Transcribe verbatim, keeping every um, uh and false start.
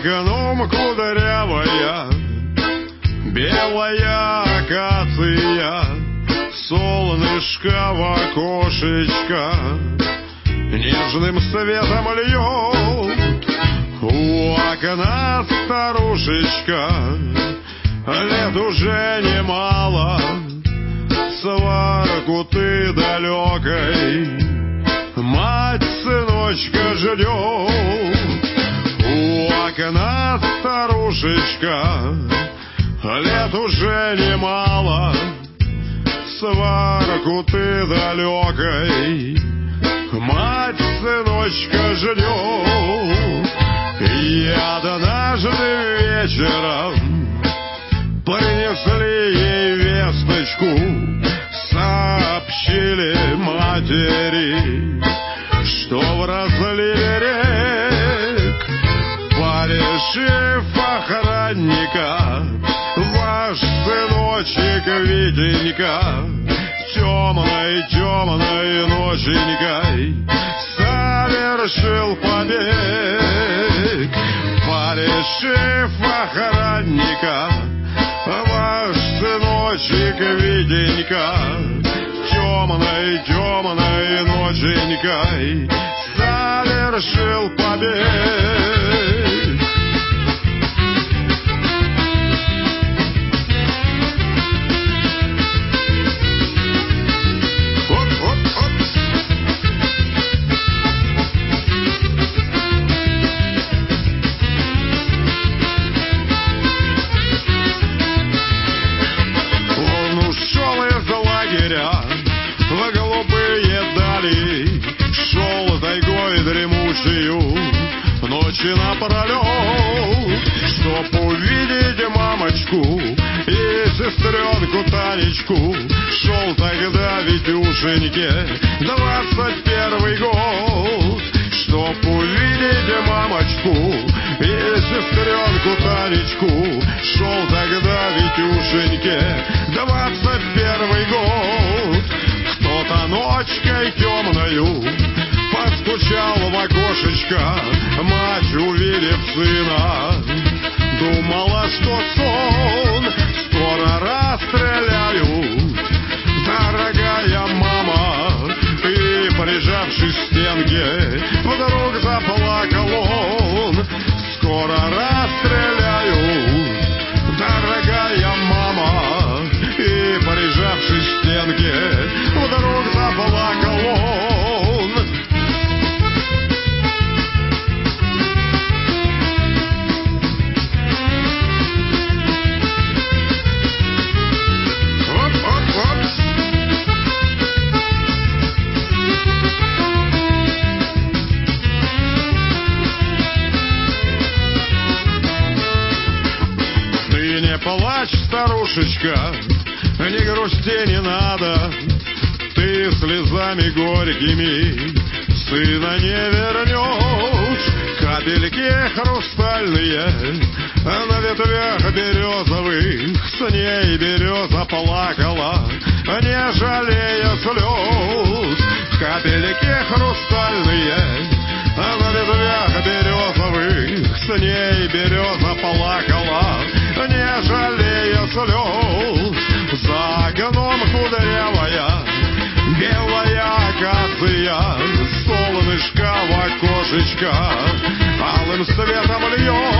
окном кудрявая, белая акация, солнышко в окошечко нежным светом льет. У окна старушечка, лет уже немало, сварку ты далекой мать сыночка ждет. У окна старушечка, лет уже немало, сварку ты далекой мать сыночка ждет. И однажды вечером принесли ей весточку, сообщили матери, что в разливе рек, порешив охранника, ваш сыночек Витенька темной-темной ноченькой совершил побег. Порешив охранника, ваш сыночек Витенька темной-темной ноченькой совершил побег. В голубые дали шел тайгой дремучую ночи напролет, чтоб увидеть мамочку и сестренку Танечку. Шел тогда Витюшеньке двадцать первый год, чтоб увидеть мамочку и сестренку Танечку. Шел тогда Витюшеньке двадцать первый год. Кто-то ночкой темною постучал в окошечко, мать, увидев сына, думала, что сон, скоро расстреляют, дорогая мама. И, прижавшись к стенке, вдруг заплакал он. Скоро расстреляют, дорогая мама. И, прижавшись к стенке, вдруг заплакал он. Оп-оп-оп. Ты не плачь, старушечка, не грусти не надо, ты слезами горькими сына не вернешь. Капельки хрустальные на ветвях березовых, с ней береза плакала, не жалея слез. Капельки хрустальные на ветвях березовых, с ней береза плакала, не жалея слез. За окном кудрявая, белая акация, солнышко в окошечко алым светом льет.